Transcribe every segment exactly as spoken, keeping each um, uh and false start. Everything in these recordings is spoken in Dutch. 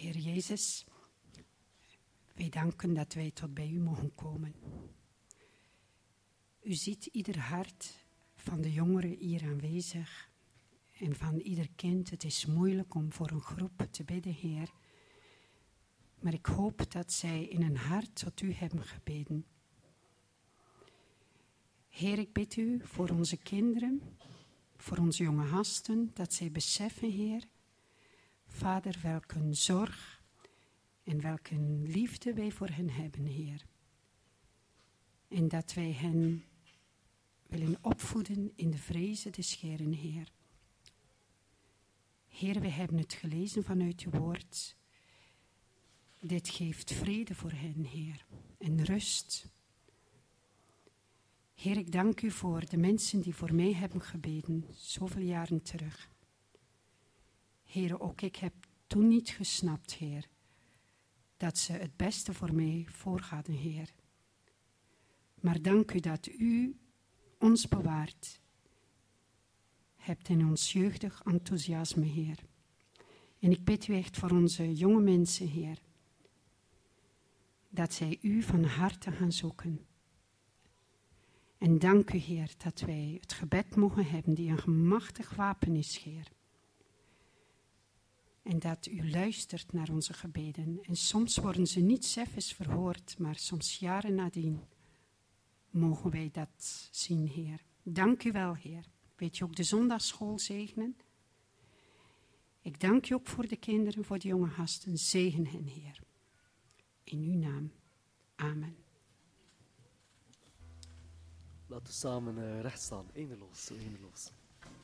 Heer Jezus, wij danken dat wij tot bij u mogen komen. U ziet ieder hart van de jongeren hier aanwezig en van ieder kind. Het is moeilijk om voor een groep te bidden, Heer. Maar ik hoop dat zij in hun hart tot u hebben gebeden. Heer, ik bid u voor onze kinderen, voor onze jonge gasten, dat zij beseffen, Heer, Vader, welke zorg en welke liefde wij voor hen hebben, Heer. En dat wij hen willen opvoeden in de vrezen des Heeren, Heer. Heer, wij hebben het gelezen vanuit uw woord. Dit geeft vrede voor hen, Heer, en rust. Heer, ik dank u voor de mensen die voor mij hebben gebeden, zoveel jaren terug. Heer, ook ik heb toen niet gesnapt, Heer, dat ze het beste voor mij voorgaden, Heer. Maar dank u dat u ons bewaart hebt in ons jeugdig enthousiasme, Heer. En ik bid u echt voor onze jonge mensen, Heer, dat zij u van harte gaan zoeken. En dank u, Heer, dat wij het gebed mogen hebben die een machtig wapen is, Heer. En dat u luistert naar onze gebeden. En soms worden ze niet zelfs verhoord, maar soms jaren nadien mogen wij dat zien, Heer. Dank u wel, Heer. Weet je ook de zondagsschool zegenen? Ik dank u ook voor de kinderen, voor de jonge gasten. Zegen hen, Heer. In uw naam. Amen. Laten we samen uh, recht staan. Eindeloos, zo eindeloos.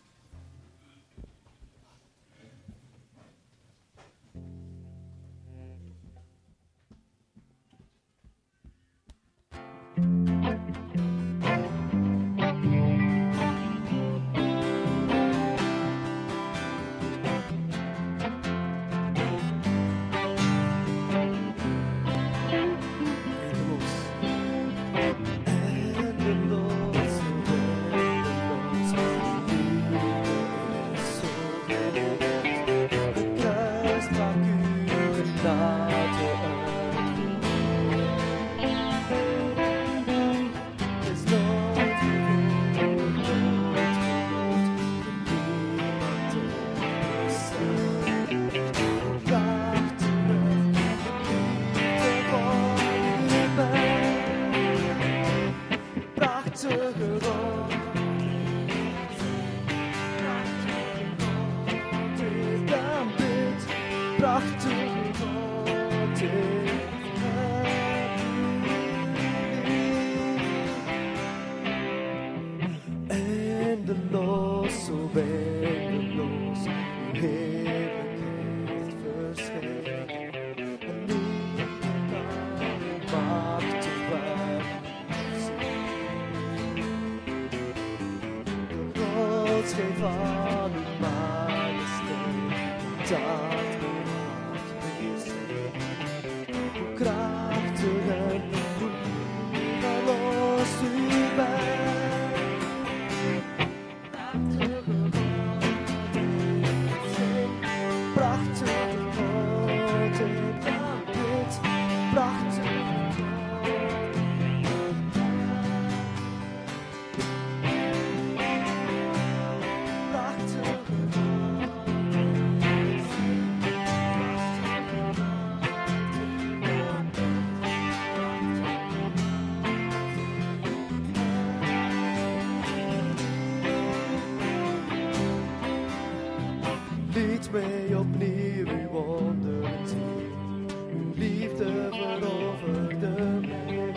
Lied mij opnieuw uw wonderen zien. Uw liefde veroverde mij.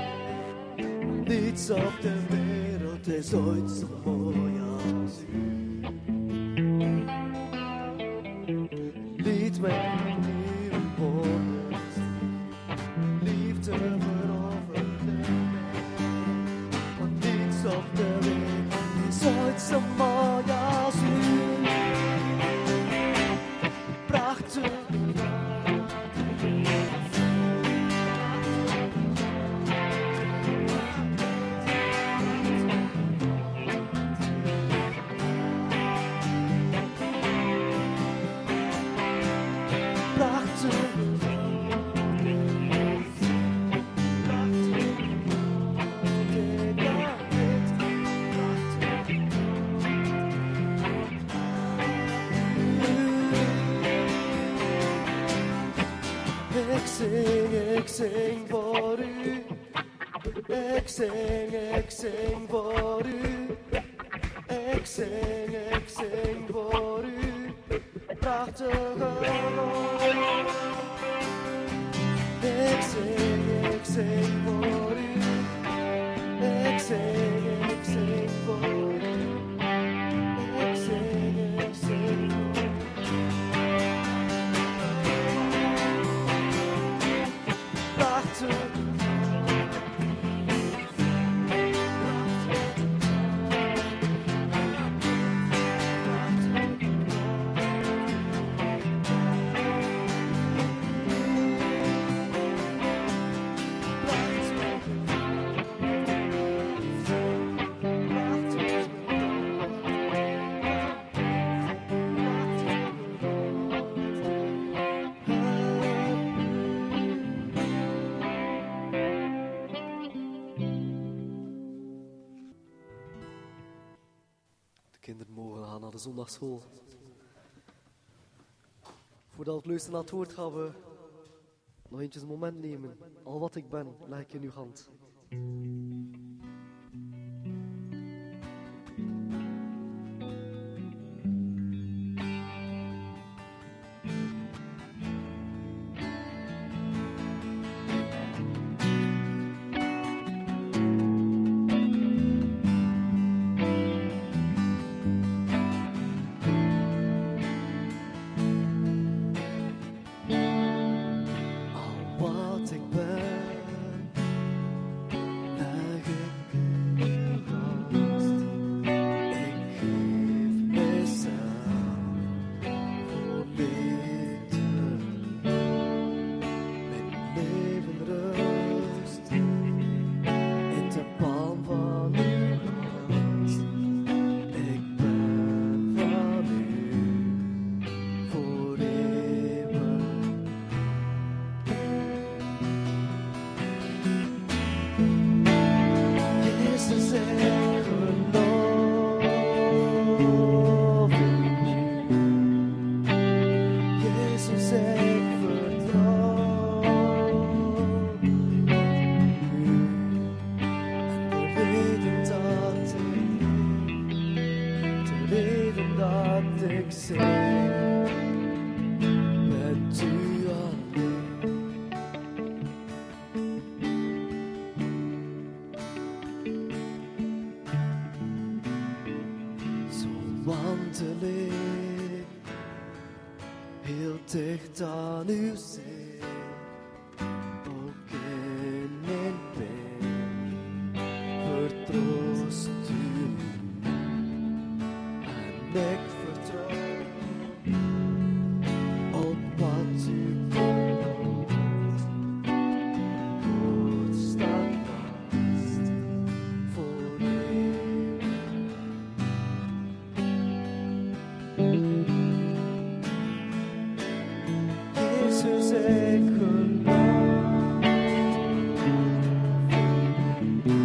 Niets op de wereld is ooit zo mooi als u. Lied mij opnieuw uw wonderen zien. Uw liefde veroverde mij. Want niets op de wereld is ooit zo mooi als u. Prachtig. Ik zing, ik zing voor u. Ik zing, ik zing voor u. Ik zing, ik zing voor u. Prachtige God. Ik zing, ik zing voor u. Ik zing, ik zing voor u. Ik zing, ik zing voor u. Prachtige kinderen mogen gaan naar de zondagschool. Voordat we luisteren naar het woord gaan we nog eentjes een moment nemen. Al wat ik ben, leg ik in uw hand. Wat ik ben, leg ik in uw hand. Ik geef mezelf voor liefde. Mijn leven rust in de palm van uw hand. Ik ben van u voor eeuwig. Jezus, ik geloof in u. Jezus, ik vertrouw op u. En te weten dat ik, te weten dat ik zing met u alleen. Zo wandel ik heel dicht aan uw zee, ook in mijn pijn vertroost u me. En ik vertrouw op wat u belooft. Woord staat vast voor eeuwig. Jezus, ik geloof in u.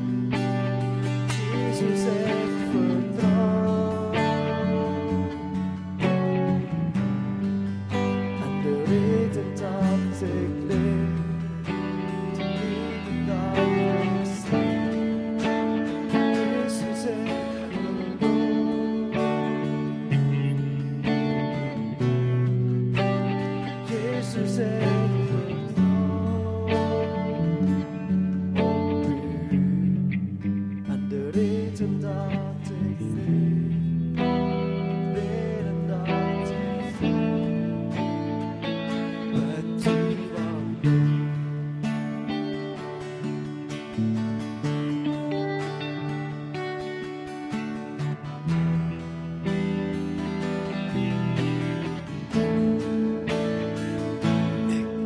Jezus, ik vertrouw. En de reden dat ik leef, de reden dat ik sta. Jezus, ik geloof. Jezus, ik vertrouw op u. En de reden dat ik leef, de reden dat ik leef, met u alleen. Ik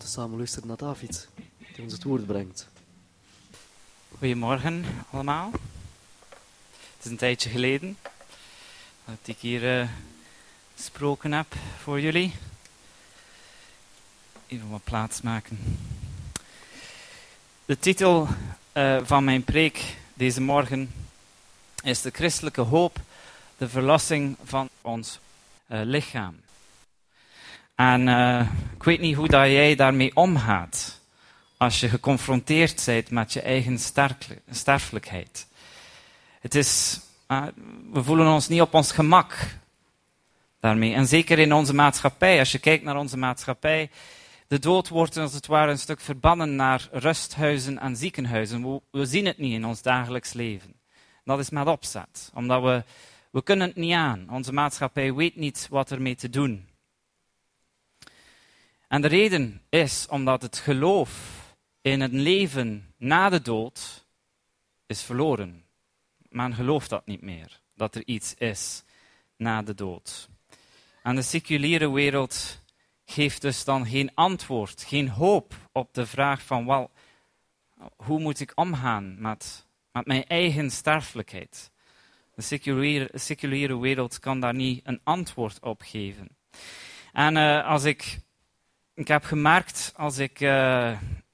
samen luisteren naar David, die ons het woord brengt. Goedemorgen allemaal. Het is een tijdje geleden dat ik hier uh, gesproken heb voor jullie. Even wat plaats maken. De titel uh, van mijn preek deze morgen is de christelijke hoop, de verlossing van ons uh, lichaam. En uh, ik weet niet hoe dat jij daarmee omgaat als je geconfronteerd bent met je eigen sterfelijkheid. Het is, uh, we voelen ons niet op ons gemak daarmee. En zeker in onze maatschappij, als je kijkt naar onze maatschappij, de dood wordt als het ware een stuk verbannen naar rusthuizen en ziekenhuizen. We, we zien het niet in ons dagelijks leven. Dat is met opzet, omdat we, we kunnen het niet aan. Onze maatschappij weet niet wat ermee te doen. En de reden is omdat het geloof in het leven na de dood is verloren. Men gelooft dat niet meer, dat er iets is na de dood. En de seculiere wereld geeft dus dan geen antwoord, geen hoop op de vraag van, wel, hoe moet ik omgaan met, met mijn eigen sterfelijkheid? De seculiere, seculiere wereld kan daar niet een antwoord op geven. En uh, als ik, ik heb gemerkt, als ik uh,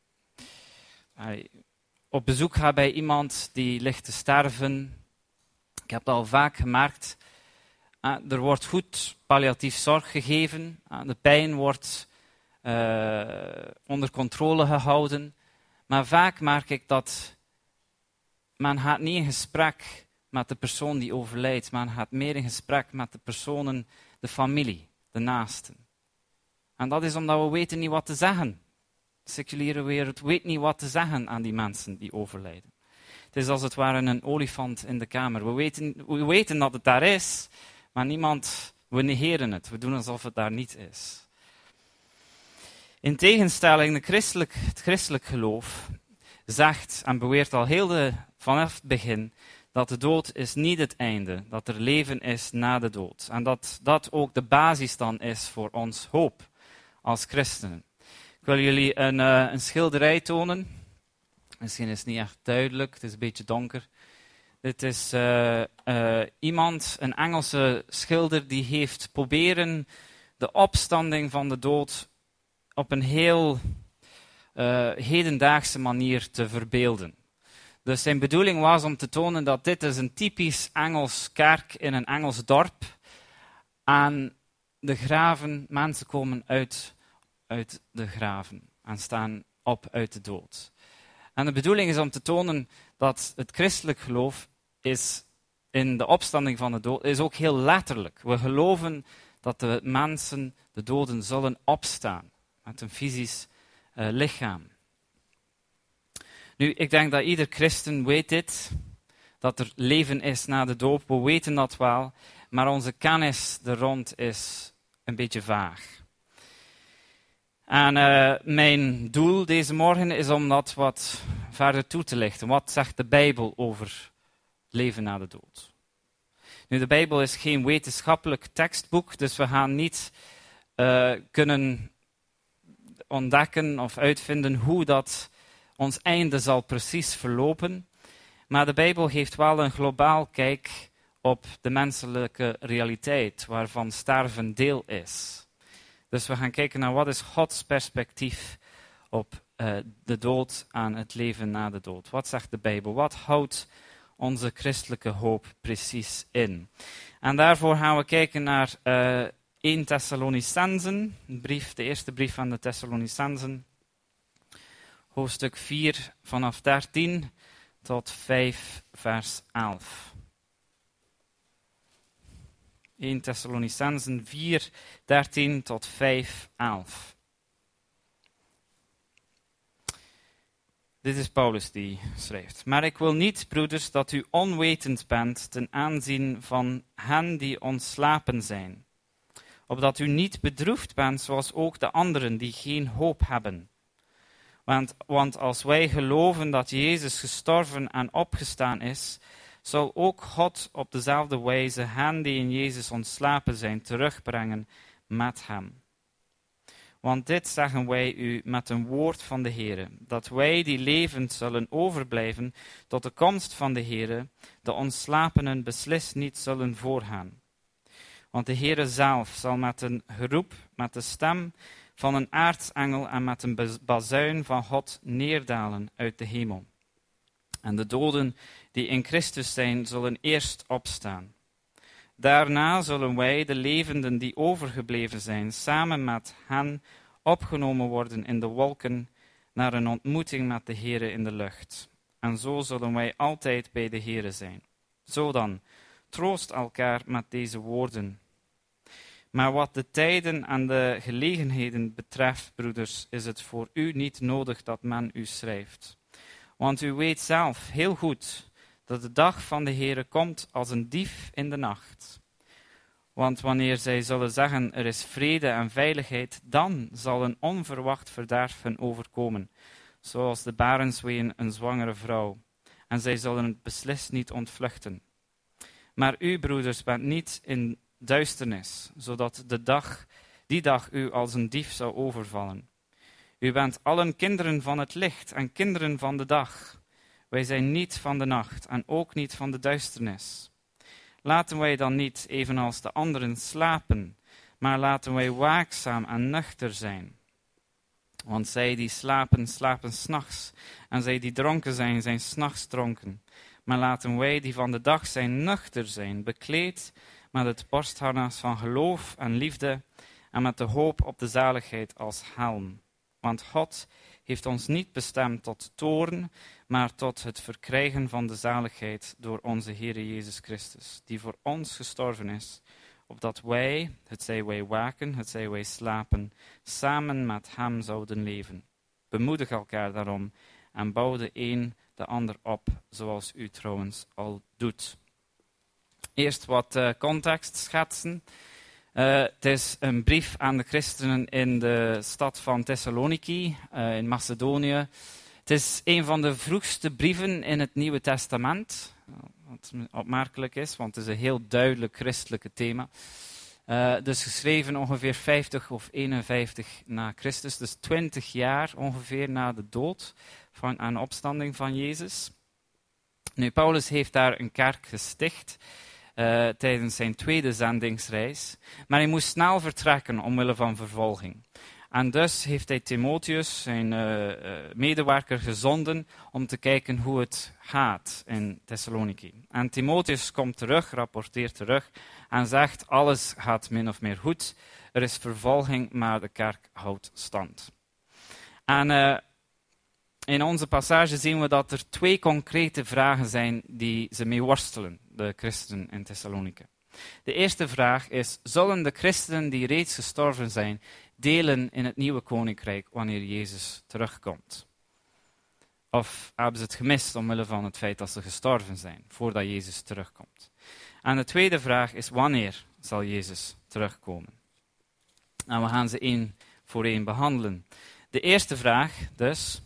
op bezoek ga bij iemand die ligt te sterven, ik heb dat al vaak gemerkt, uh, er wordt goed palliatief zorg gegeven, uh, de pijn wordt uh, onder controle gehouden, maar vaak merk ik dat men gaat niet in gesprek met de persoon die overlijdt, men gaat meer in gesprek met de personen, de familie, de naasten. En dat is omdat we weten niet wat te zeggen. De seculiere wereld weet niet wat te zeggen aan die mensen die overlijden. Het is als het ware een olifant in de kamer. We weten, we weten dat het daar is, maar niemand, we negeren het. We doen alsof het daar niet is. In tegenstelling, de christelijk, het christelijk geloof zegt en beweert al heel de, vanaf het begin dat de dood is niet het einde, dat er leven is na de dood. En dat dat ook de basis dan is voor ons hoop als christenen. Ik wil jullie een, uh, een schilderij tonen. Misschien is het niet echt duidelijk, het is een beetje donker. Dit is uh, uh, iemand, een Engelse schilder, die heeft proberen de opstanding van de dood op een heel uh, hedendaagse manier te verbeelden. Dus zijn bedoeling was om te tonen dat dit is een typisch Engels kerk in een Engels dorp. En de graven, mensen komen uit, uit de graven en staan op uit de dood. En de bedoeling is om te tonen dat het christelijk geloof is in de opstanding van de dood is ook heel letterlijk. We geloven dat de mensen, de doden, zullen opstaan met een fysisch uh, lichaam. Nu, ik denk dat ieder christen weet dit, dat er leven is na de dood. We weten dat wel, maar onze kennis er rond is een beetje vaag. En uh, mijn doel deze morgen is om dat wat verder toe te lichten. Wat zegt de Bijbel over leven na de dood? Nu, de Bijbel is geen wetenschappelijk tekstboek, dus we gaan niet uh, kunnen ontdekken of uitvinden hoe dat ons einde zal precies verlopen. Maar de Bijbel geeft wel een globaal kijk op de menselijke realiteit, waarvan sterven deel is. Dus we gaan kijken naar wat is Gods perspectief op uh, de dood en het leven na de dood. Wat zegt de Bijbel? Wat houdt onze christelijke hoop precies in? En daarvoor gaan we kijken naar uh, Eerste Thessalonicenzen, een brief, de eerste brief aan de Thessalonicenzen. Hoofdstuk vier vanaf dertien tot vijf vers elf. Eerste Thessalonicenzen vier, dertien tot vijf, elf. Dit is Paulus die schrijft. Maar ik wil niet, broeders, dat u onwetend bent ten aanzien van hen die ontslapen zijn. Opdat u niet bedroefd bent zoals ook de anderen die geen hoop hebben. Want, want als wij geloven dat Jezus gestorven en opgestaan is, zal ook God op dezelfde wijze hen die in Jezus ontslapen zijn terugbrengen met hem. Want dit zeggen wij u met een woord van de Heere, dat wij die levend zullen overblijven tot de komst van de Heere, de ontslapenen beslist niet zullen voorgaan. Want de Heere zelf zal met een geroep, met de stem van een aartsengel en met een bazuin van God neerdalen uit de hemel. En de doden die in Christus zijn, zullen eerst opstaan. Daarna zullen wij, de levenden die overgebleven zijn, samen met hen opgenomen worden in de wolken naar een ontmoeting met de Heere in de lucht. En zo zullen wij altijd bij de Heere zijn. Zo dan, troost elkaar met deze woorden. Maar wat de tijden en de gelegenheden betreft, broeders, is het voor u niet nodig dat men u schrijft. Want u weet zelf heel goed dat de dag van de Heere komt als een dief in de nacht. Want wanneer zij zullen zeggen, er is vrede en veiligheid, dan zal een onverwacht verderf hen overkomen, zoals de barensween een zwangere vrouw. En zij zullen het beslist niet ontvluchten. Maar u, broeders, bent niet in duisternis, zodat de dag, die dag u als een dief zou overvallen. U bent allen kinderen van het licht en kinderen van de dag. Wij zijn niet van de nacht en ook niet van de duisternis. Laten wij dan niet, evenals de anderen, slapen, maar laten wij waakzaam en nuchter zijn. Want zij die slapen, slapen 's nachts, en zij die dronken zijn, zijn 's nachts dronken. Maar laten wij die van de dag zijn, nuchter zijn, bekleed met het borstharnas van geloof en liefde, en met de hoop op de zaligheid als helm. Want God heeft ons niet bestemd tot toorn, maar tot het verkrijgen van de zaligheid door onze Heere Jezus Christus, die voor ons gestorven is, opdat wij, hetzij wij waken, hetzij wij slapen, samen met hem zouden leven. Bemoedig elkaar daarom en bouw de een de ander op, zoals u trouwens al doet. Eerst wat uh, context schetsen. Uh, het is een brief aan de christenen in de stad van Thessaloniki, uh, in Macedonië. Het is een van de vroegste brieven in het Nieuwe Testament, wat opmerkelijk is, want het is een heel duidelijk christelijke thema. Uh, dus geschreven ongeveer vijftig of eenenvijftig na Christus, dus twintig jaar ongeveer na de dood van, en opstanding van Jezus. Nu, Paulus heeft daar een kerk gesticht uh, tijdens zijn tweede zendingsreis, maar hij moest snel vertrekken omwille van vervolging. En dus heeft hij Timotheus, zijn uh, uh, medewerker, gezonden om te kijken hoe het gaat in Thessaloniki. En Timotheus komt terug, rapporteert terug en zegt, alles gaat min of meer goed. Er is vervolging, maar de kerk houdt stand. En uh, in onze passage zien we dat er twee concrete vragen zijn die ze mee worstelen, de christenen in Thessaloniki. De eerste vraag is, zullen de christenen die reeds gestorven zijn, delen in het nieuwe koninkrijk wanneer Jezus terugkomt? Of hebben ze het gemist omwille van het feit dat ze gestorven zijn, voordat Jezus terugkomt? En de tweede vraag is, wanneer zal Jezus terugkomen? En we gaan ze één voor één behandelen. De eerste vraag dus,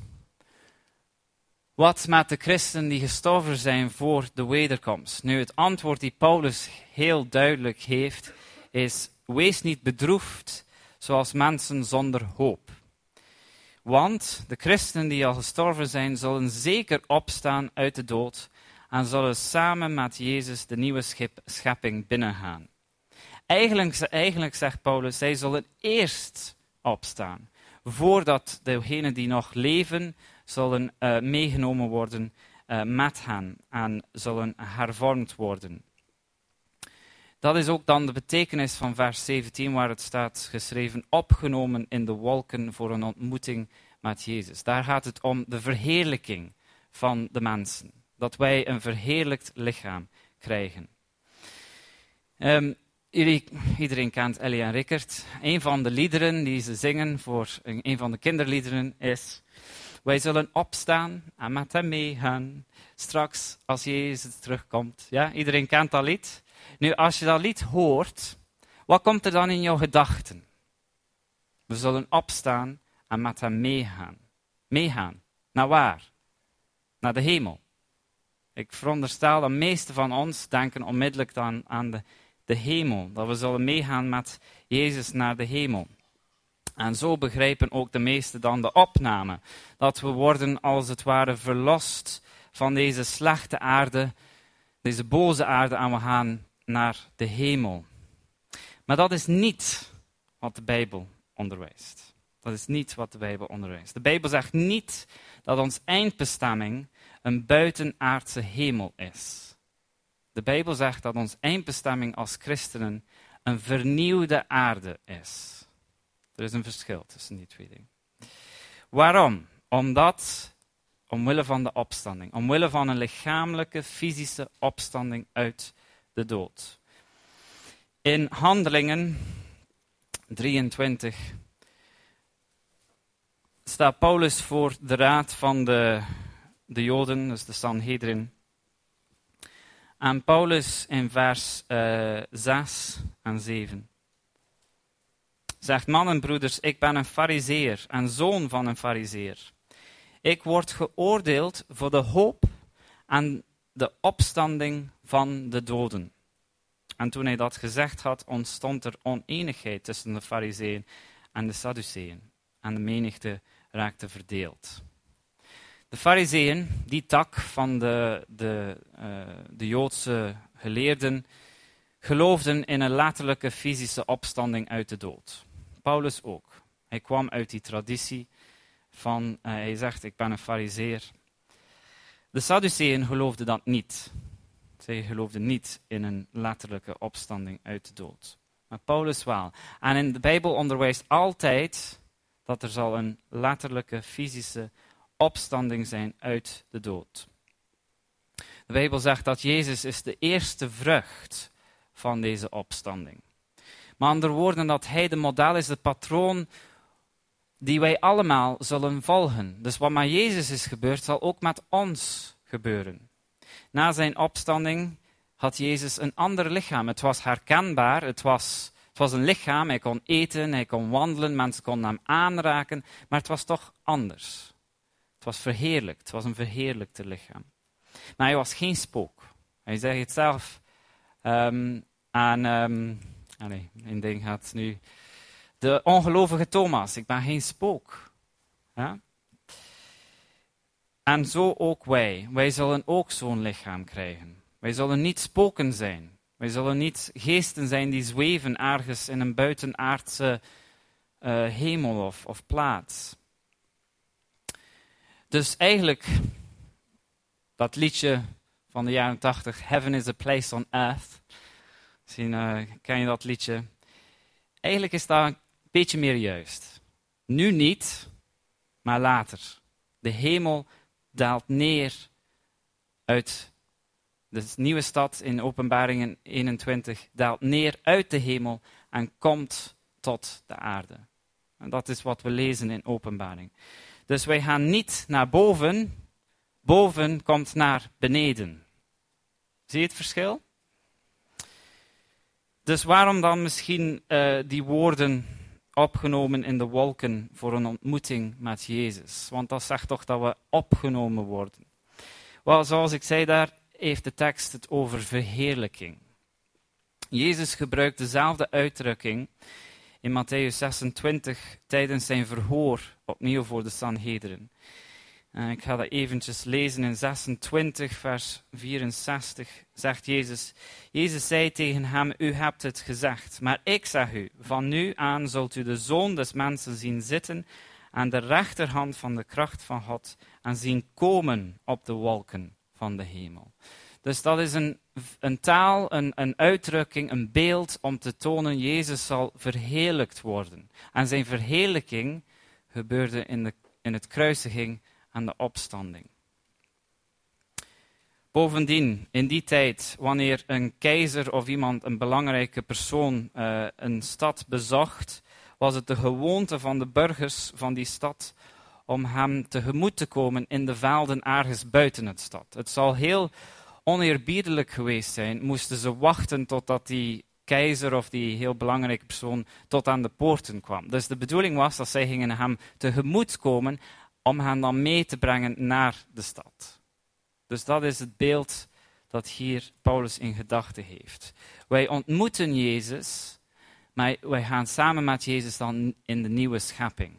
wat met de christenen die gestorven zijn voor de wederkomst? Nu, het antwoord die Paulus heel duidelijk heeft, is, wees niet bedroefd zoals mensen zonder hoop. Want de christenen die al gestorven zijn, zullen zeker opstaan uit de dood en zullen samen met Jezus de nieuwe schep, schepping binnengaan. Eigenlijk, eigenlijk zegt Paulus, zij zullen eerst opstaan, voordat degenen die nog leven, zullen uh, meegenomen worden uh, met hen en zullen hervormd worden. Dat is ook dan de betekenis van vers zeventien, waar het staat geschreven, opgenomen in de wolken voor een ontmoeting met Jezus. Daar gaat het om de verheerlijking van de mensen. Dat wij een verheerlijkt lichaam krijgen. Um, jullie, iedereen kent Ellie en Rickert. Een van de liederen die ze zingen voor een, een van de kinderliederen is, wij zullen opstaan en met hem meegaan, straks als Jezus terugkomt. Ja, iedereen kent dat lied. Nu, als je dat lied hoort, wat komt er dan in jouw gedachten? We zullen opstaan en met hem meegaan. Meegaan. Naar waar? Naar de hemel. Ik veronderstel dat de meesten van ons denken onmiddellijk dan aan de, de hemel. Dat we zullen meegaan met Jezus naar de hemel. En zo begrijpen ook de meesten dan de opname. Dat we worden als het ware verlost van deze slechte aarde, deze boze aarde, en we gaan naar de hemel. Maar dat is niet wat de Bijbel onderwijst. Dat is niet wat de Bijbel onderwijst. De Bijbel zegt niet dat ons eindbestemming een buitenaardse hemel is. De Bijbel zegt dat ons eindbestemming als christenen een vernieuwde aarde is. Er is een verschil tussen die twee dingen. Waarom? Omdat, omwille van de opstanding, omwille van een lichamelijke, fysische opstanding uit de dood. In Handelingen drieëntwintig staat Paulus voor de raad van de, de Joden, dus de Sanhedrin. En Paulus in vers uh, zes en zeven zegt: mannen, broeders, ik ben een farizeer en zoon van een farizeer. Ik word geoordeeld voor de hoop en de opstanding van de doden. En toen hij dat gezegd had, ontstond er oneenigheid tussen de farizeeën en de Sadduceeën. En de menigte raakte verdeeld. De farizeeën, die tak van de, de, uh, de Joodse geleerden, geloofden in een letterlijke fysische opstanding uit de dood. Paulus ook. Hij kwam uit die traditie van, uh, hij zegt, ik ben een farizeer. De Sadduceeën geloofden dat niet. Zij geloofden niet in een letterlijke opstanding uit de dood. Maar Paulus wel. En in de Bijbel onderwijst altijd dat er zal een letterlijke fysische opstanding zijn uit de dood. De Bijbel zegt dat Jezus is de eerste vrucht van deze opstanding. Maar andere woorden, dat hij de model is, het patroon die wij allemaal zullen volgen. Dus wat met Jezus is gebeurd, zal ook met ons gebeuren. Na zijn opstanding had Jezus een ander lichaam. Het was herkenbaar, het was, het was een lichaam, hij kon eten, hij kon wandelen, mensen konden hem aanraken, maar het was toch anders. Het was verheerlijkt, het was een verheerlijkte lichaam. Maar hij was geen spook. Hij zei het zelf um, aan... Um, Ah nee, één ding gaat nu. De ongelovige Thomas, ik ben geen spook. Ja? En zo ook wij. Wij zullen ook zo'n lichaam krijgen. Wij zullen niet spoken zijn. Wij zullen niet geesten zijn die zweven ergens in een buitenaardse uh, hemel of, of plaats. Dus eigenlijk, dat liedje van de jaren tachtig, Heaven is a place on earth. Misschien uh, ken je dat liedje. Eigenlijk is dat een beetje meer juist. Nu niet, maar later. De hemel daalt neer uit de nieuwe stad in Openbaringen eenentwintig. Daalt neer uit de hemel en komt tot de aarde. En dat is wat we lezen in Openbaring. Dus wij gaan niet naar boven. Boven komt naar beneden. Zie je het verschil? Dus waarom dan misschien uh, die woorden opgenomen in de wolken voor een ontmoeting met Jezus? Want dat zegt toch dat we opgenomen worden. Wel, zoals ik zei, daar heeft de tekst het over verheerlijking. Jezus gebruikt dezelfde uitdrukking in Mattheüs zesentwintig tijdens zijn verhoor, opnieuw voor de Sanhedrin. Uh, ik ga dat eventjes lezen in zesentwintig, vers vierenzestig, zegt Jezus. Jezus zei tegen hem, u hebt het gezegd, maar ik zeg u, van nu aan zult u de Zoon des Mensen zien zitten aan de rechterhand van de kracht van God en zien komen op de wolken van de hemel. Dus dat is een, een taal, een, een uitdrukking, een beeld om te tonen, Jezus zal verheerlijkt worden. En zijn verheerlijking gebeurde in, de, in het kruisiging en de opstanding. Bovendien, in die tijd, wanneer een keizer of iemand, een belangrijke persoon, uh, een stad bezocht, was het de gewoonte van de burgers van die stad om hem tegemoet te komen in de velden ergens buiten het stad. Het zal heel oneerbiedelijk geweest zijn, moesten ze wachten totdat die keizer of die heel belangrijke persoon tot aan de poorten kwam. Dus de bedoeling was dat zij gingen hem tegemoet komen om hen dan mee te brengen naar de stad. Dus dat is het beeld dat hier Paulus in gedachten heeft. Wij ontmoeten Jezus, maar wij gaan samen met Jezus dan in de nieuwe schepping.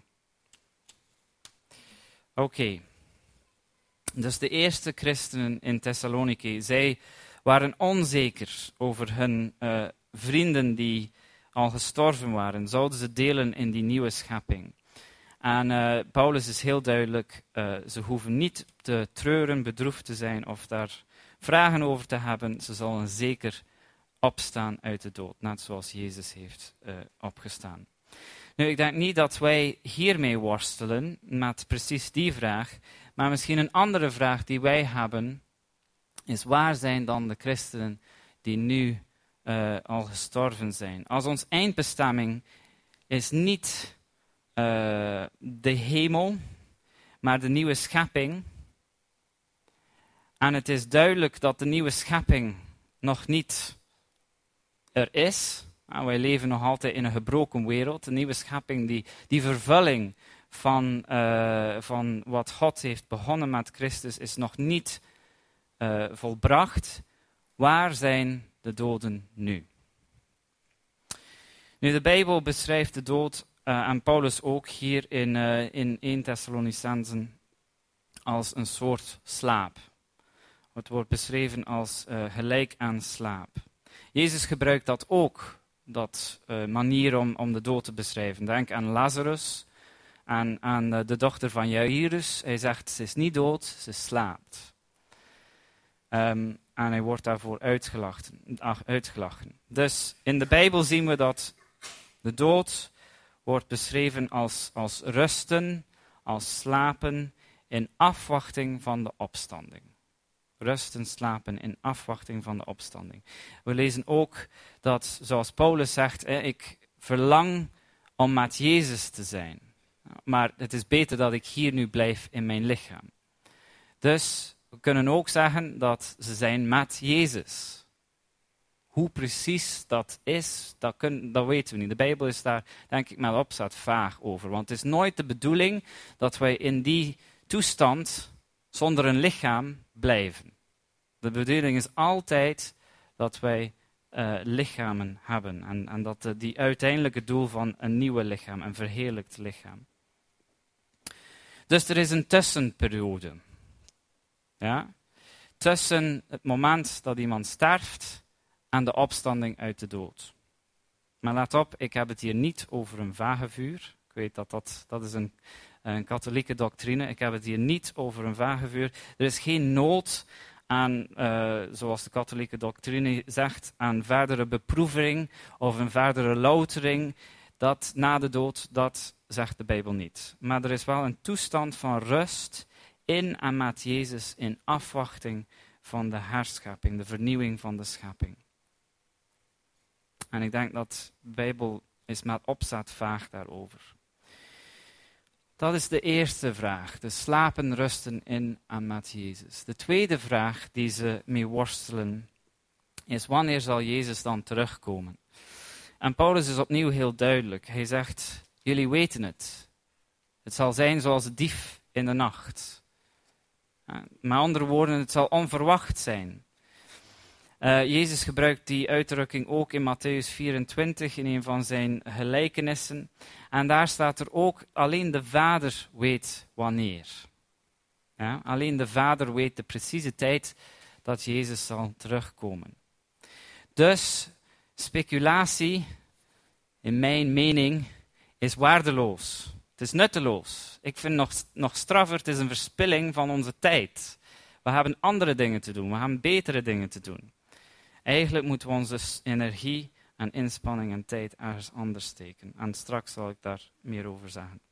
Oké. Okay. Dus de eerste christenen in Thessaloniki, zij waren onzeker over hun uh, vrienden die al gestorven waren. Zouden ze delen in die nieuwe schepping? En uh, Paulus is heel duidelijk, uh, ze hoeven niet te treuren, bedroefd te zijn of daar vragen over te hebben. Ze zullen zeker opstaan uit de dood, net zoals Jezus heeft uh, opgestaan. Nu, ik denk niet dat wij hiermee worstelen, met precies die vraag, maar misschien een andere vraag die wij hebben, is waar zijn dan de christenen die nu uh, al gestorven zijn? Als ons eindbestemming is niet uh, de hemel, maar de nieuwe schepping. En het is duidelijk dat de nieuwe schepping nog niet er is. En wij leven nog altijd in een gebroken wereld. De nieuwe schepping, die, die vervulling van, uh, van wat God heeft begonnen met Christus, is nog niet uh, volbracht. Waar zijn de doden nu? Nu, de Bijbel beschrijft de dood, uh, en Paulus ook hier in, uh, in eerste Thessalonicenzen, als een soort slaap. Het wordt beschreven als uh, gelijk aan slaap. Jezus gebruikt dat ook, dat uh, manier om, om de dood te beschrijven. Denk aan Lazarus, aan, aan uh, de dochter van Jairus. Hij zegt, ze is niet dood, ze slaapt. Um, en hij wordt daarvoor uitgelachen, uitgelachen. Dus in de Bijbel zien we dat de dood wordt beschreven als, als rusten, als slapen, in afwachting van de opstanding. Rusten, slapen in afwachting van de opstanding. We lezen ook dat, zoals Paulus zegt, eh, ik verlang om met Jezus te zijn. Maar het is beter dat ik hier nu blijf in mijn lichaam. Dus we kunnen ook zeggen dat ze zijn met Jezus. Hoe precies dat is, dat, kun, dat weten we niet. De Bijbel is daar, denk ik, met opzet vaag over. Want het is nooit de bedoeling dat wij in die toestand zonder een lichaam blijven. De bedoeling is altijd dat wij uh, lichamen hebben. En, en dat uh, die uiteindelijke doel van een nieuwe lichaam, een verheerlijkt lichaam. Dus er is een tussenperiode. Ja? Tussen het moment dat iemand sterft en de opstanding uit de dood. Maar let op, ik heb het hier niet over een vagevuur. Ik weet dat dat, dat is een, een katholieke doctrine. Ik heb het hier niet over een vagevuur. Er is geen nood aan, uh, zoals de katholieke doctrine zegt, aan verdere beproeving of een verdere loutering. Dat na de dood, dat zegt de Bijbel niet. Maar er is wel een toestand van rust in en met Jezus in afwachting van de herschepping, de vernieuwing van de schepping. En ik denk dat de Bijbel is met opzet vaag daarover. Dat is de eerste vraag, de slapen, rusten in en met Jezus. De tweede vraag die ze mee worstelen is, wanneer zal Jezus dan terugkomen? En Paulus is opnieuw heel duidelijk. Hij zegt, jullie weten het. Het zal zijn zoals een dief in de nacht. Met andere woorden, het zal onverwacht zijn. Uh, Jezus gebruikt die uitdrukking ook in Mattheüs vierentwintig in een van zijn gelijkenissen. En daar staat er ook, alleen de Vader weet wanneer. Ja, alleen de Vader weet de precieze tijd dat Jezus zal terugkomen. Dus speculatie, in mijn mening, is waardeloos. Het is nutteloos. Ik vind nog, nog straffer, het is een verspilling van onze tijd. We hebben andere dingen te doen, we hebben betere dingen te doen. Eigenlijk moeten we onze energie en inspanning en tijd ergens anders steken. En straks zal ik daar meer over zeggen.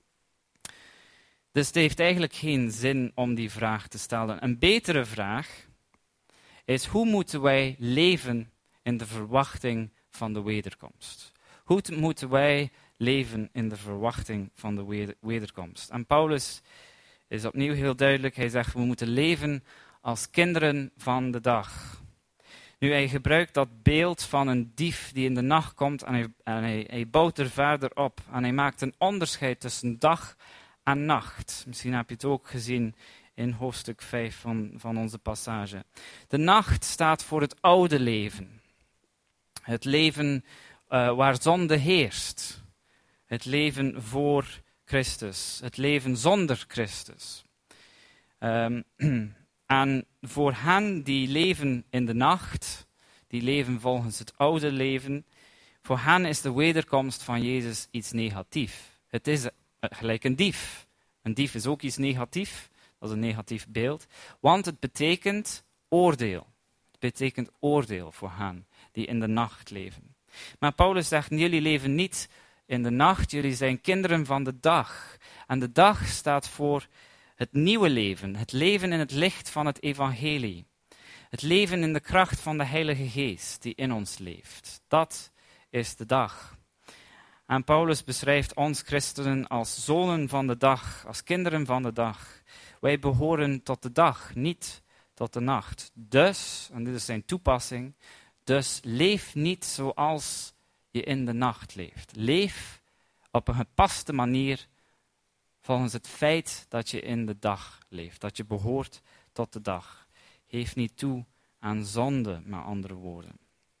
Dus het heeft eigenlijk geen zin om die vraag te stellen. Een betere vraag is, hoe moeten wij leven in de verwachting van de wederkomst? Hoe moeten wij leven in de verwachting van de wederkomst? En Paulus is opnieuw heel duidelijk. Hij zegt, we moeten leven als kinderen van de dag. Nu, hij gebruikt dat beeld van een dief die in de nacht komt en, hij, en hij, hij bouwt er verder op. En hij maakt een onderscheid tussen dag en nacht. Misschien heb je het ook gezien in hoofdstuk vijf van, van onze passage. De nacht staat voor het oude leven. Het leven uh, waar zonde heerst. Het leven voor Christus. Het leven zonder Christus. Um, en voor hen die leven in de nacht, die leven volgens het oude leven, voor hen is de wederkomst van Jezus iets negatiefs. Het is gelijk een dief. Een dief is ook iets negatiefs. Dat is een negatief beeld. Want het betekent oordeel. Het betekent oordeel voor hen die in de nacht leven. Maar Paulus zegt, jullie leven niet in de nacht, jullie zijn kinderen van de dag. En de dag staat voor het nieuwe leven. Het leven in het licht van het evangelie. Het leven in de kracht van de Heilige Geest die in ons leeft. Dat is de dag. En Paulus beschrijft ons christenen als zonen van de dag, als kinderen van de dag. Wij behoren tot de dag, niet tot de nacht. Dus, en dit is zijn toepassing, dus leef niet zoals je in de nacht leeft. Leef op een gepaste manier volgens het feit dat je in de dag leeft, dat je behoort tot de dag. Geef niet toe aan zonde, met andere woorden.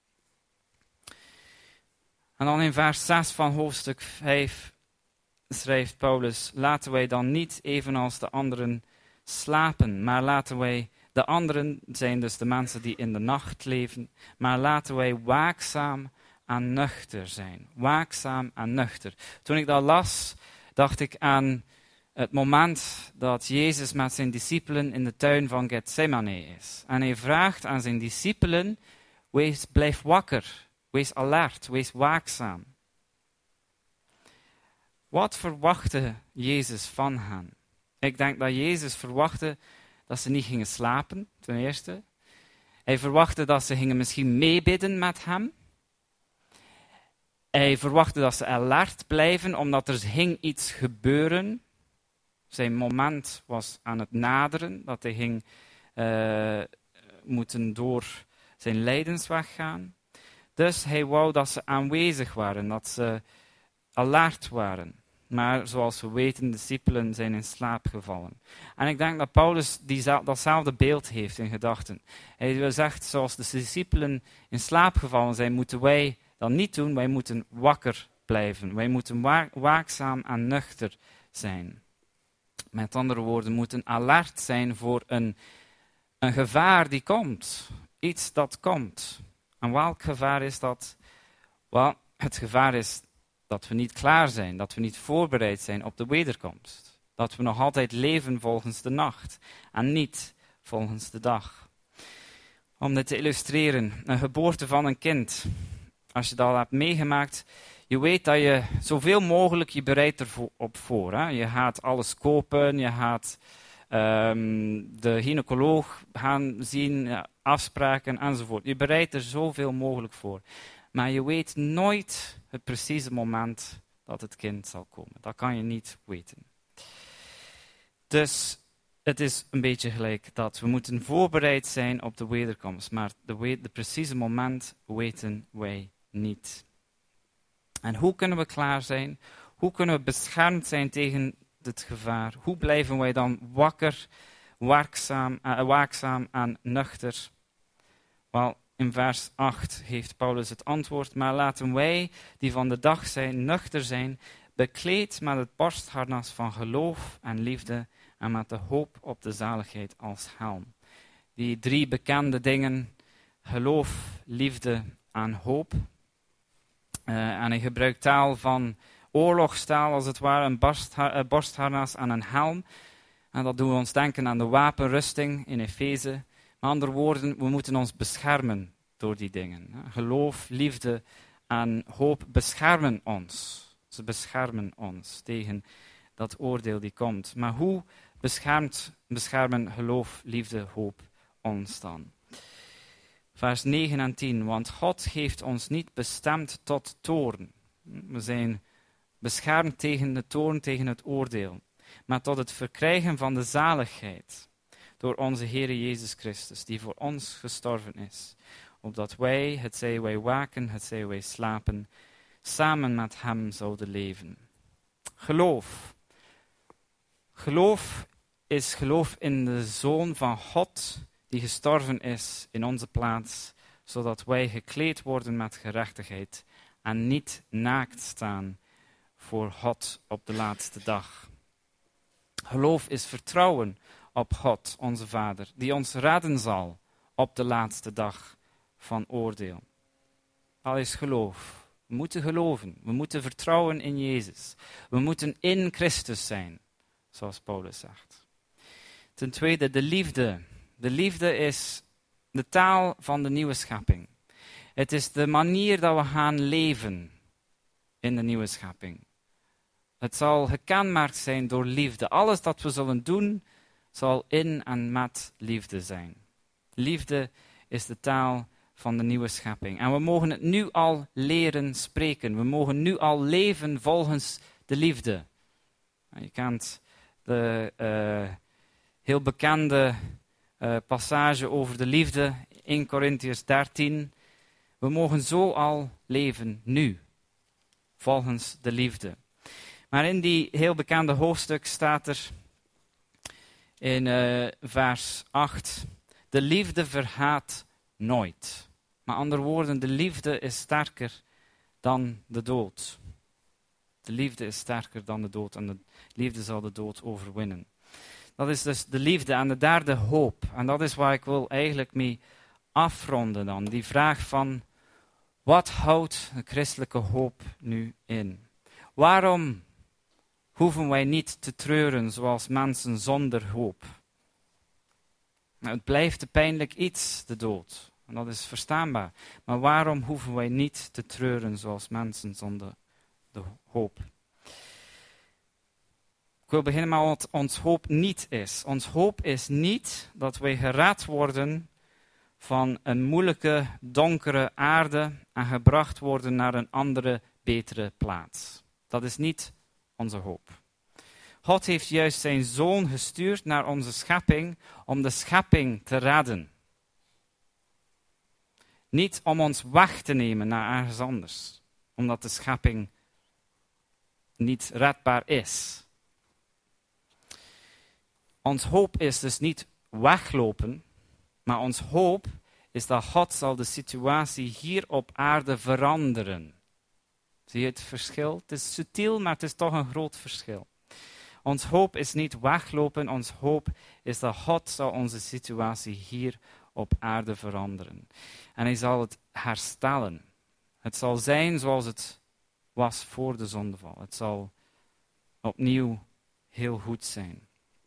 En dan in vers zes van hoofdstuk vijf schrijft Paulus, laten wij dan niet evenals de anderen slapen, maar laten wij, de anderen zijn dus de mensen die in de nacht leven, maar laten wij waakzaam en nuchter zijn. Waakzaam en nuchter. Toen ik dat las, dacht ik aan het moment dat Jezus met zijn discipelen in de tuin van Gethsemane is. En hij vraagt aan zijn discipelen, wees, blijf wakker, wees alert, wees waakzaam. Wat verwachtte Jezus van hen? Ik denk dat Jezus verwachtte dat ze niet gingen slapen, ten eerste. Hij verwachtte dat ze gingen misschien meebidden met hem. Hij verwachtte dat ze alert blijven, omdat er ging iets gebeuren. Zijn moment was aan het naderen, dat hij ging uh, moeten door zijn lijdensweg gaan. Dus hij wou dat ze aanwezig waren, dat ze alert waren. Maar zoals we weten, de discipelen zijn in slaap gevallen. En ik denk dat Paulus die, datzelfde beeld heeft in gedachten. Hij zegt, zoals de discipelen in slaap gevallen zijn, moeten wij dat niet doen. Wij moeten wakker blijven. Wij moeten wa- waakzaam en nuchter zijn. Met andere woorden, moeten alert zijn voor een, een gevaar die komt. Iets dat komt. En welk gevaar is dat? Wel, het gevaar is dat we niet klaar zijn, dat we niet voorbereid zijn op de wederkomst. Dat we nog altijd leven volgens de nacht en niet volgens de dag. Om dit te illustreren, een geboorte van een kind. Als je dat al hebt meegemaakt, je weet dat je zoveel mogelijk je bereidt erop voor. Hè? Je gaat alles kopen, je gaat um, de gynaecoloog gaan zien, ja, afspraken enzovoort. Je bereidt er zoveel mogelijk voor. Maar je weet nooit het precieze moment dat het kind zal komen. Dat kan je niet weten. Dus het is een beetje gelijk dat we moeten voorbereid zijn op de wederkomst. Maar de, we- de precieze moment weten wij niet. En hoe kunnen we klaar zijn? Hoe kunnen we beschermd zijn tegen dit gevaar? Hoe blijven wij dan wakker, waakzaam, uh, waakzaam en nuchter? Wel, in vers acht heeft Paulus het antwoord, maar laten wij, die van de dag zijn, nuchter zijn, bekleed met het borstharnas van geloof en liefde en met de hoop op de zaligheid als helm. Die drie bekende dingen, geloof, liefde en hoop. Uh, en hij gebruikt taal van oorlogstaal, als het ware, een borstha- uh, borstharnas en een helm. En dat doen we ons denken aan de wapenrusting in Efeze. Met andere woorden, we moeten ons beschermen door die dingen. Geloof, liefde en hoop beschermen ons. Ze beschermen ons tegen dat oordeel die komt. Maar hoe beschermt, beschermen geloof, liefde, hoop ons dan? Vers negen en tien. Want God heeft ons niet bestemd tot toorn. We zijn beschermd tegen de toorn, tegen het oordeel. Maar tot het verkrijgen van de zaligheid. Door onze Heere Jezus Christus, die voor ons gestorven is. Opdat wij, het zij wij waken, het zij wij slapen, samen met hem zouden leven. Geloof. Geloof is geloof in de Zoon van God, die gestorven is in onze plaats, zodat wij gekleed worden met gerechtigheid en niet naakt staan voor God op de laatste dag. Geloof is vertrouwen op God, onze Vader, die ons redden zal op de laatste dag van oordeel. Dat is geloof. We moeten geloven. We moeten vertrouwen in Jezus. We moeten in Christus zijn, zoals Paulus zegt. Ten tweede, de liefde. De liefde is de taal van de nieuwe schepping. Het is de manier dat we gaan leven in de nieuwe schepping. Het zal gekenmerkt zijn door liefde. Alles dat we zullen doen, zal in en met liefde zijn. Liefde is de taal van de nieuwe schepping. En we mogen het nu al leren spreken. We mogen nu al leven volgens de liefde. Je kent de uh, heel bekende uh, passage over de liefde, Eerste Korintiërs dertien. We mogen zo al leven nu, volgens de liefde. Maar in die heel bekende hoofdstuk staat er in uh, vers acht, de liefde vergaat nooit. Met andere woorden, de liefde is sterker dan de dood. De liefde is sterker dan de dood en de liefde zal de dood overwinnen. Dat is dus de liefde. En de derde, hoop. En dat is waar ik wil eigenlijk mee afronden dan. Die vraag van, wat houdt de christelijke hoop nu in? Waarom hoeven wij niet te treuren zoals mensen zonder hoop? Nou, het blijft een pijnlijk iets, de dood. En dat is verstaanbaar. Maar waarom hoeven wij niet te treuren zoals mensen zonder de hoop? Ik wil beginnen met wat ons hoop niet is. Ons hoop is niet dat wij gered worden van een moeilijke, donkere aarde en gebracht worden naar een andere, betere plaats. Dat is niet onze hoop. God heeft juist zijn Zoon gestuurd naar onze schepping om de schepping te redden. Niet om ons weg te nemen naar ergens anders, omdat de schepping niet redbaar is. Ons hoop is dus niet weglopen, maar ons hoop is dat God zal de situatie hier op aarde veranderen. Zie je het verschil? Het is subtiel, maar het is toch een groot verschil. Ons hoop is niet weglopen, ons hoop is dat God zal onze situatie hier op aarde veranderen. En hij zal het herstellen. Het zal zijn zoals het was voor de zondeval. Het zal opnieuw heel goed zijn.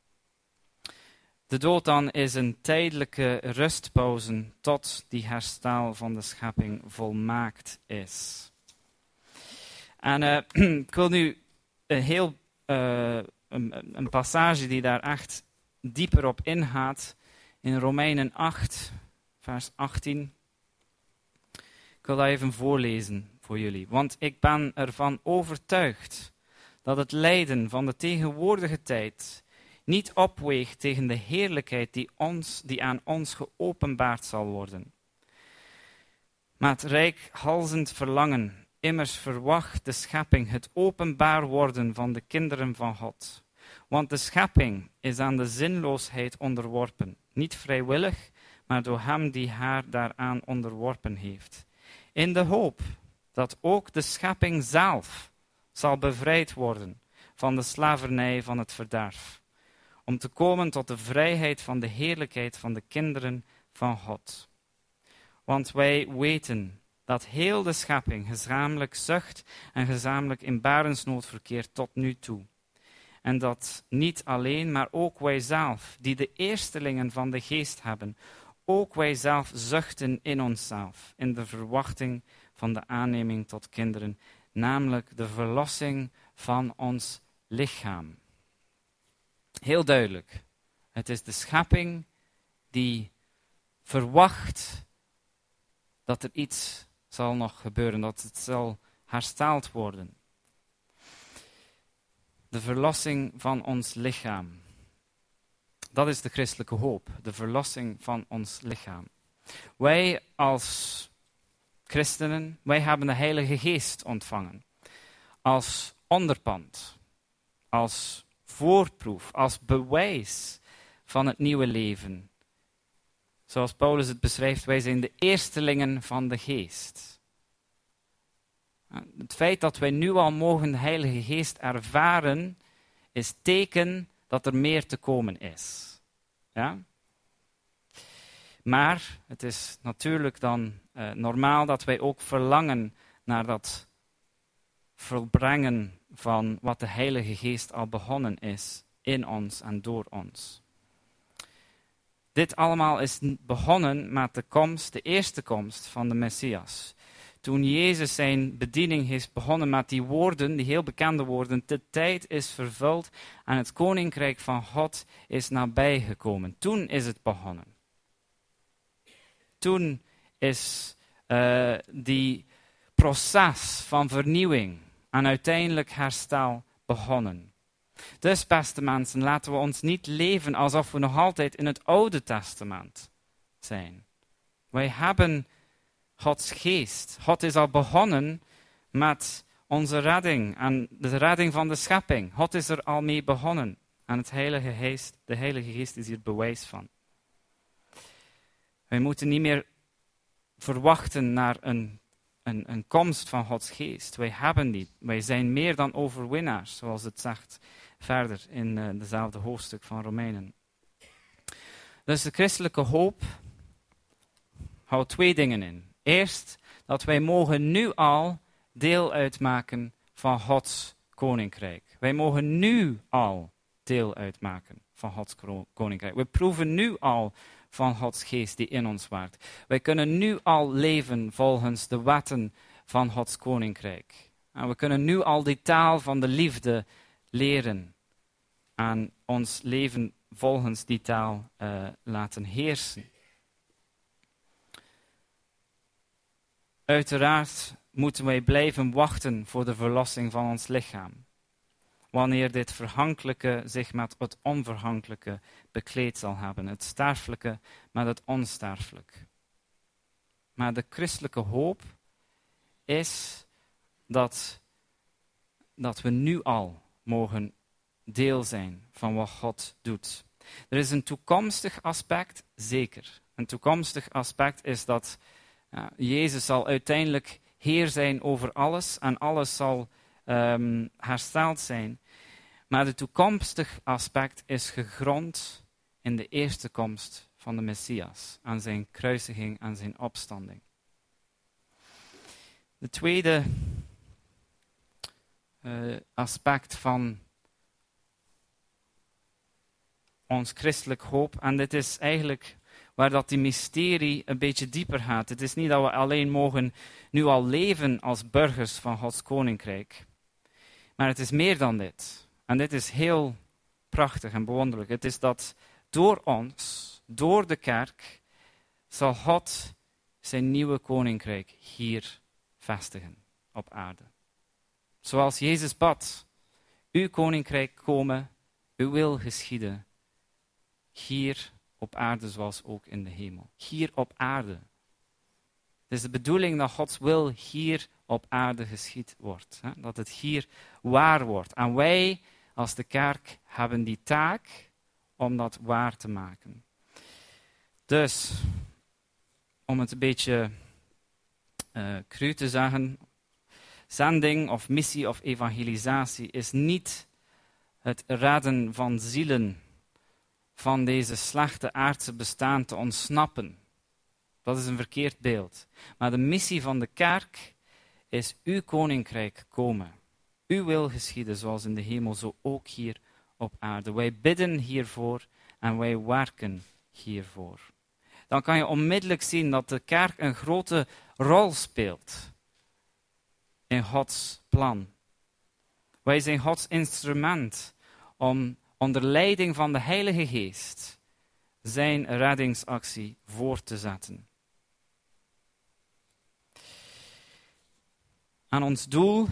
De dood dan is een tijdelijke rustpauze tot die herstel van de schepping volmaakt is. En uh, ik wil nu een heel uh, een, een passage die daar echt dieper op ingaat in Romeinen acht, vers achttien. Ik wil dat even voorlezen voor jullie. Want ik ben ervan overtuigd dat het lijden van de tegenwoordige tijd niet opweegt tegen de heerlijkheid die, ons, die aan ons geopenbaard zal worden. Met reikhalzend verlangen, immers verwacht de schepping het openbaar worden van de kinderen van God. Want de schepping is aan de zinloosheid onderworpen, niet vrijwillig, maar door hem die haar daaraan onderworpen heeft. In de hoop dat ook de schepping zelf zal bevrijd worden van de slavernij van het verderf, om te komen tot de vrijheid van de heerlijkheid van de kinderen van God. Want wij weten dat heel de schepping gezamenlijk zucht en gezamenlijk in barensnood verkeert tot nu toe. En dat niet alleen, maar ook wij zelf, die de eerstelingen van de geest hebben, ook wij zelf zuchten in onszelf, in de verwachting van de aanneming tot kinderen, namelijk de verlossing van ons lichaam. Heel duidelijk, het is de schepping die verwacht dat er iets zal nog gebeuren, dat het zal hersteld worden. De verlossing van ons lichaam. Dat is de christelijke hoop, de verlossing van ons lichaam. Wij als christenen, wij hebben de Heilige Geest ontvangen. Als onderpand, als voorproef, als bewijs van het nieuwe leven. Zoals Paulus het beschrijft, wij zijn de eerstelingen van de Geest. Het feit dat wij nu al mogen de Heilige Geest ervaren, is teken dat er meer te komen is. Ja? Maar het is natuurlijk dan uh, normaal dat wij ook verlangen naar dat volbrengen van wat de Heilige Geest al begonnen is in ons en door ons. Dit allemaal is begonnen met de komst, de eerste komst van de Messias. Toen Jezus zijn bediening heeft begonnen met die woorden, die heel bekende woorden, de tijd is vervuld en het koninkrijk van God is nabijgekomen. Toen is het begonnen. Toen is uh, die proces van vernieuwing en uiteindelijk herstel begonnen. Dus, beste mensen, laten we ons niet leven alsof we nog altijd in het Oude Testament zijn. Wij hebben Gods geest. God is al begonnen met onze redding en de redding van de schepping. God is er al mee begonnen. En het Heilige Geest, de Heilige Geest is hier bewijs van. Wij moeten niet meer verwachten naar een, een, een komst van Gods geest. Wij hebben die. Wij zijn meer dan overwinnaars, zoals het zegt verder in uh, dezelfde hoofdstuk van Romeinen. Dus de christelijke hoop houdt twee dingen in. Eerst, dat wij mogen nu al deel uitmaken van Gods koninkrijk. Wij mogen nu al deel uitmaken van Gods koninkrijk. We proeven nu al van Gods geest die in ons werkt. Wij kunnen nu al leven volgens de wetten van Gods koninkrijk. En we kunnen nu al die taal van de liefde leren. En ons leven volgens die taal uh, laten heersen. Uiteraard moeten wij blijven wachten voor de verlossing van ons lichaam. Wanneer dit vergankelijke zich met het onvergankelijke bekleed zal hebben. Het sterfelijke met het onsterfelijk. Maar de christelijke hoop is dat, dat we nu al mogen deel zijn van wat God doet. Er is een toekomstig aspect, zeker. Een toekomstig aspect is dat ja, Jezus zal uiteindelijk Heer zijn over alles en alles zal um, hersteld zijn. Maar het toekomstig aspect is gegrond in de eerste komst van de Messias, aan zijn kruisiging en zijn opstanding. De tweede uh, aspect van ons christelijk hoop, en dit is eigenlijk waar dat die mysterie een beetje dieper gaat. Het is niet dat we alleen mogen nu al leven als burgers van Gods koninkrijk, maar het is meer dan dit. En dit is heel prachtig en bewonderlijk. Het is dat door ons, door de kerk, zal God zijn nieuwe koninkrijk hier vestigen op aarde. Zoals Jezus bad, uw koninkrijk komen, uw wil geschieden, hier op aarde zoals ook in de hemel. Hier op aarde. Het is de bedoeling dat Gods wil hier op aarde geschied wordt. Hè? Dat het hier waar wordt. En wij als de kerk hebben die taak om dat waar te maken. Dus, om het een beetje uh, cru te zeggen, zending of missie of evangelisatie is niet het redden van zielen van deze slechte aardse bestaan te ontsnappen. Dat is een verkeerd beeld. Maar de missie van de kerk is uw koninkrijk komen. Uw wil geschieden zoals in de hemel, zo ook hier op aarde. Wij bidden hiervoor en wij werken hiervoor. Dan kan je onmiddellijk zien dat de kerk een grote rol speelt in Gods plan. Wij zijn Gods instrument om onder leiding van de Heilige Geest zijn reddingsactie voort te zetten. En ons doel,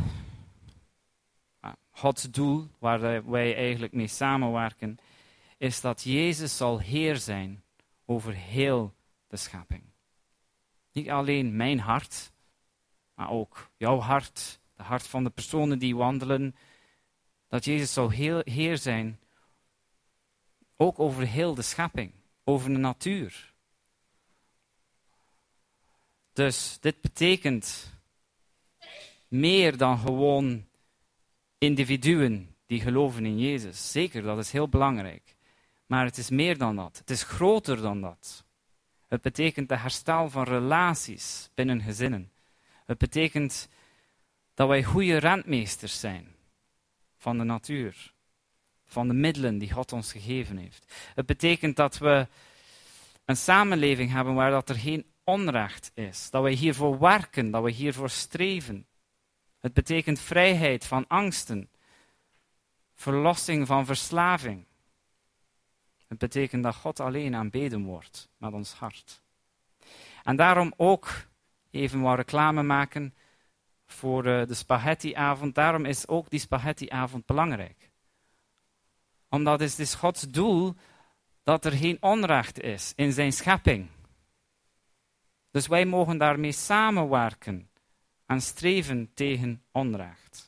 Gods doel, waar wij eigenlijk mee samenwerken, is dat Jezus zal Heer zijn over heel de schepping. Niet alleen mijn hart, maar ook jouw hart, de hart van de personen die wandelen, dat Jezus zal Heer zijn ook over heel de schepping, over de natuur. Dus dit betekent meer dan gewoon individuen die geloven in Jezus. Zeker, dat is heel belangrijk. Maar het is meer dan dat. Het is groter dan dat. Het betekent de herstel van relaties binnen gezinnen. Het betekent dat wij goede rentmeesters zijn van de natuur, van de middelen die God ons gegeven heeft. Het betekent dat we een samenleving hebben waar dat er geen onrecht is. Dat wij hiervoor werken, dat we hiervoor streven. Het betekent vrijheid van angsten, verlossing van verslaving. Het betekent dat God alleen aanbeden wordt met ons hart. En daarom ook even wat reclame maken voor de spaghettiavond. Daarom is ook die spaghettiavond belangrijk. Omdat het is Gods doel dat er geen onrecht is in zijn schepping. Dus wij mogen daarmee samenwerken en streven tegen onrecht.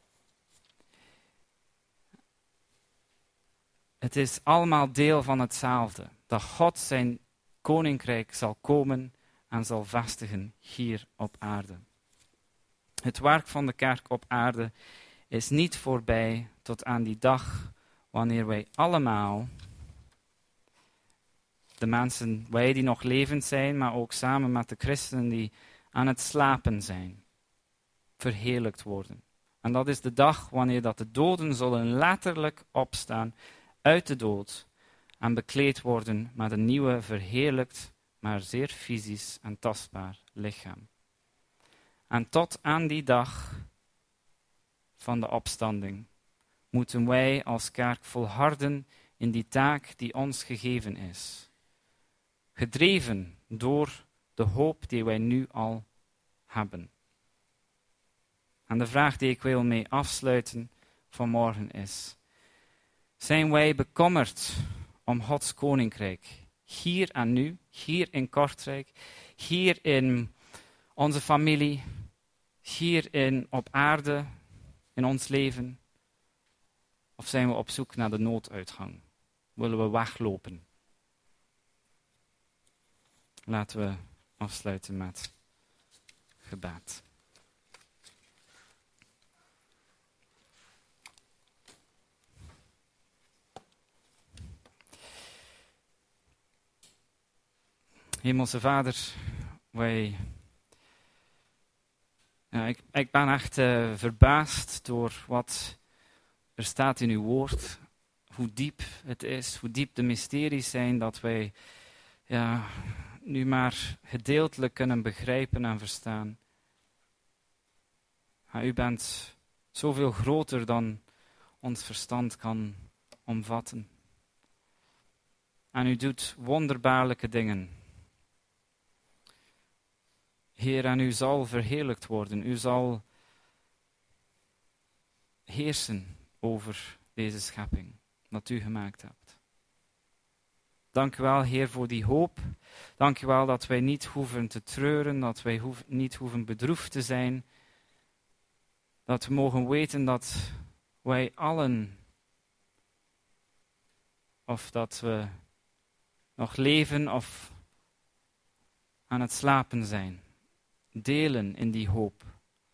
Het is allemaal deel van hetzelfde. Dat God zijn koninkrijk zal komen en zal vestigen hier op aarde. Het werk van de kerk op aarde is niet voorbij tot aan die dag wanneer wij allemaal, de mensen, wij die nog levend zijn, maar ook samen met de christenen die aan het slapen zijn, verheerlijkt worden. En dat is de dag wanneer dat de doden zullen letterlijk opstaan uit de dood en bekleed worden met een nieuwe, verheerlijkt, maar zeer fysisch en tastbaar lichaam. En tot aan die dag van de opstanding moeten wij als kerk volharden in die taak die ons gegeven is. Gedreven door de hoop die wij nu al hebben. En de vraag die ik wil mee afsluiten vanmorgen is: zijn wij bekommerd om Gods koninkrijk? Hier en nu, hier in Kortrijk, hier in onze familie, hier in, op aarde, in ons leven? Of zijn we op zoek naar de nooduitgang? Willen we weglopen? Laten we afsluiten met gebed. Hemelse Vader, wij, ja, ik, ik ben echt uh, verbaasd door wat er staat in uw woord. Hoe diep het is, hoe diep de mysteries zijn dat wij ja, nu maar gedeeltelijk kunnen begrijpen en verstaan. Ja, u bent zoveel groter dan ons verstand kan omvatten. En u doet wonderbaarlijke dingen. Heer, en u zal verheerlijkt worden. U zal heersen over deze schepping dat u gemaakt hebt. Dank u wel, Heer, voor die hoop. Dank u wel dat wij niet hoeven te treuren, dat wij hoef, niet hoeven bedroefd te zijn. Dat we mogen weten dat wij allen, of dat we nog leven of aan het slapen zijn, delen in die hoop.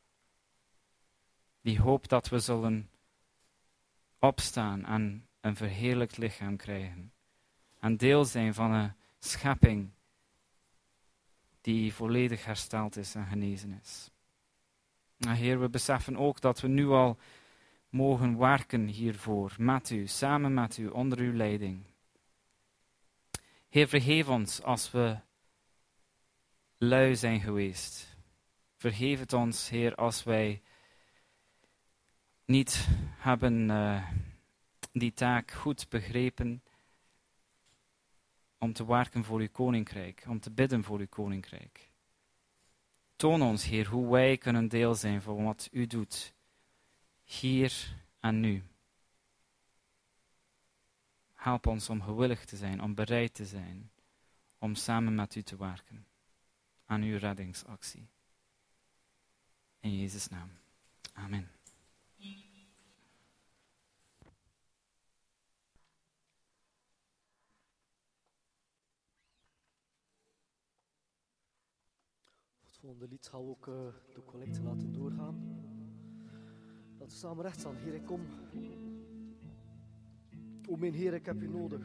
Die hoop dat we zullen opstaan en een verheerlijkt lichaam krijgen. En deel zijn van een schepping die volledig hersteld is en genezen is. Nou, Heer, we beseffen ook dat we nu al mogen werken hiervoor, met u, samen met u, onder uw leiding. Heer, vergeef ons als we lui zijn geweest. Vergeef het ons, Heer, als wij niet hebben uh, die taak goed begrepen om te werken voor uw koninkrijk, om te bidden voor uw koninkrijk. Toon ons, Heer, hoe wij kunnen deel zijn van wat u doet, hier en nu. Help ons om gewillig te zijn, om bereid te zijn, om samen met u te werken aan uw reddingsactie. In Jezus' naam. Amen. volgende lied gaan we ook uh, de collecte laten doorgaan. Laten we samen recht staan. Heer, ik kom. O mijn Heer, ik heb u nodig.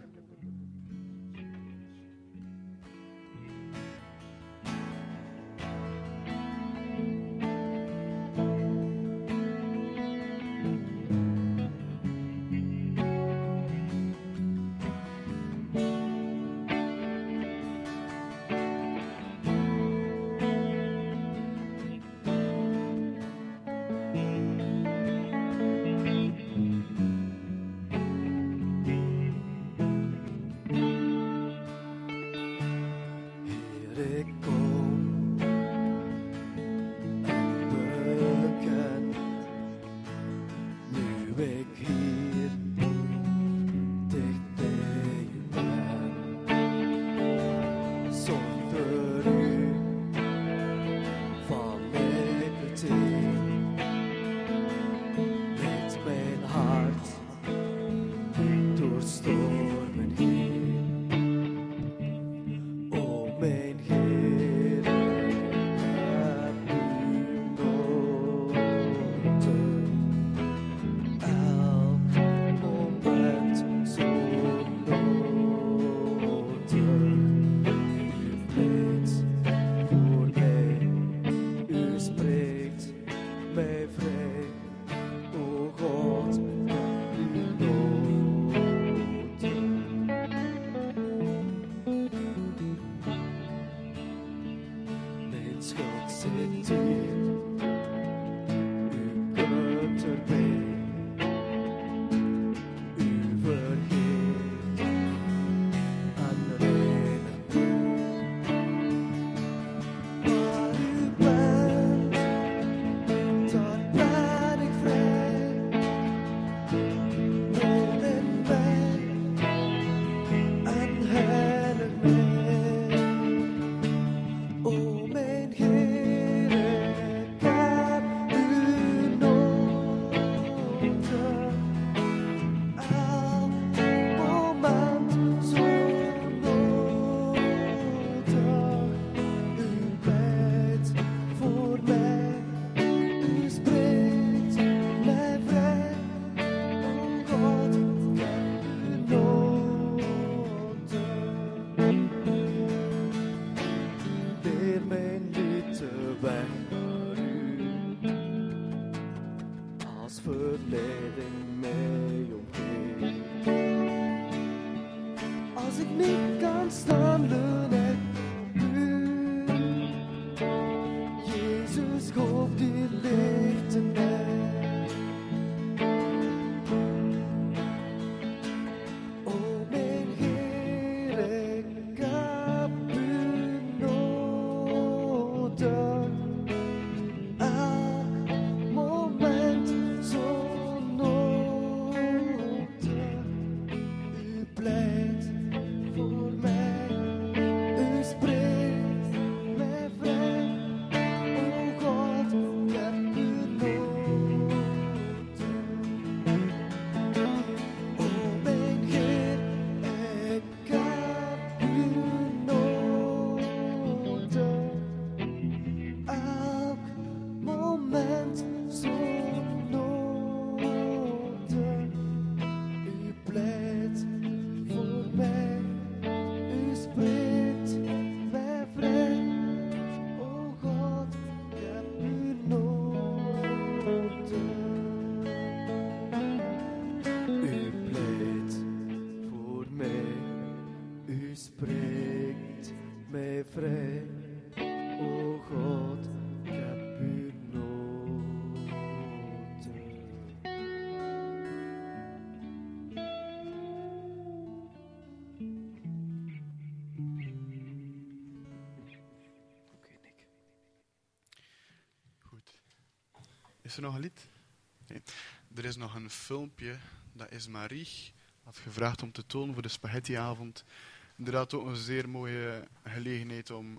Is er nog een lied? Nee. Er is nog een filmpje, dat is Marie had gevraagd om te tonen voor de spaghettiavond. Inderdaad ook een zeer mooie gelegenheid om,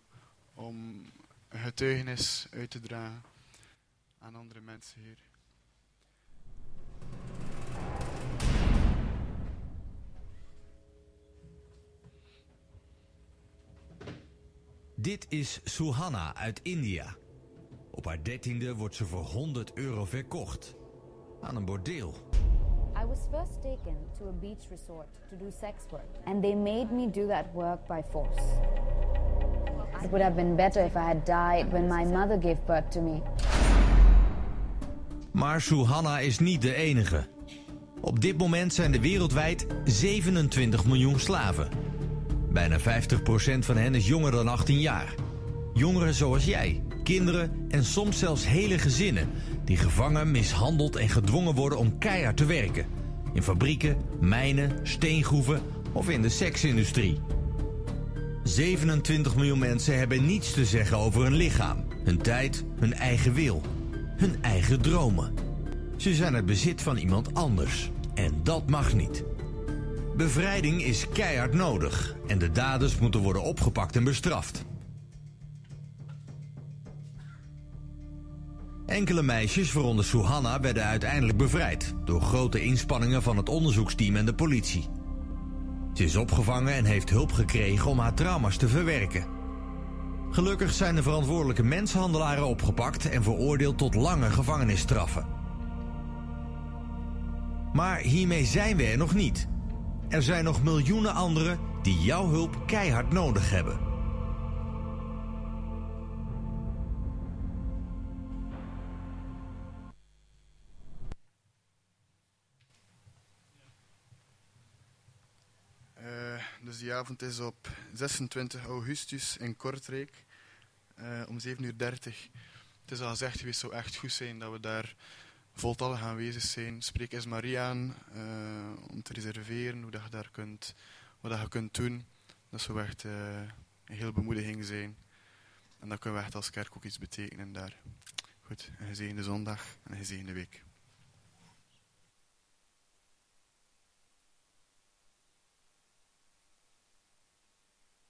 om een getuigenis uit te dragen aan andere mensen hier. Dit is Suhanna uit India. Op haar dertiende wordt ze voor honderd euro verkocht. Aan een bordeel. I was first taken to a beach resort to do sex work. And they made me do that work by force. It would have been better if I had died when my mother gave birth to me. Maar Suhanna is niet de enige. Op dit moment zijn er wereldwijd zevenentwintig miljoen slaven. Bijna vijftig procent van hen is jonger dan achttien jaar. Jongeren zoals jij, kinderen en soms zelfs hele gezinnen... die gevangen, mishandeld en gedwongen worden om keihard te werken. In fabrieken, mijnen, steengroeven of in de seksindustrie. zevenentwintig miljoen mensen hebben niets te zeggen over hun lichaam, hun tijd, hun eigen wil, hun eigen dromen. Ze zijn het bezit van iemand anders en dat mag niet. Bevrijding is keihard nodig en de daders moeten worden opgepakt en bestraft. Enkele meisjes, waaronder Suhanna, werden uiteindelijk bevrijd door grote inspanningen van het onderzoeksteam en de politie. Ze is opgevangen en heeft hulp gekregen om haar trauma's te verwerken. Gelukkig zijn de verantwoordelijke mensenhandelaren opgepakt en veroordeeld tot lange gevangenisstraffen. Maar hiermee zijn we er nog niet. Er zijn nog miljoenen anderen die jouw hulp keihard nodig hebben. Uh, dus die avond is op zesentwintig augustus in Kortrijk, uh, om zeven uur dertig. Het is al gezegd geweest, het zou echt goed zijn dat we daar voltallig aanwezig zijn. Spreek eens Marie aan uh, om te reserveren, hoe dat je daar kunt, wat dat je kunt doen. Dat zou echt uh, een heel bemoediging zijn. En dan kunnen we echt als kerk ook iets betekenen daar. Goed, een gezegende zondag en een gezegende week.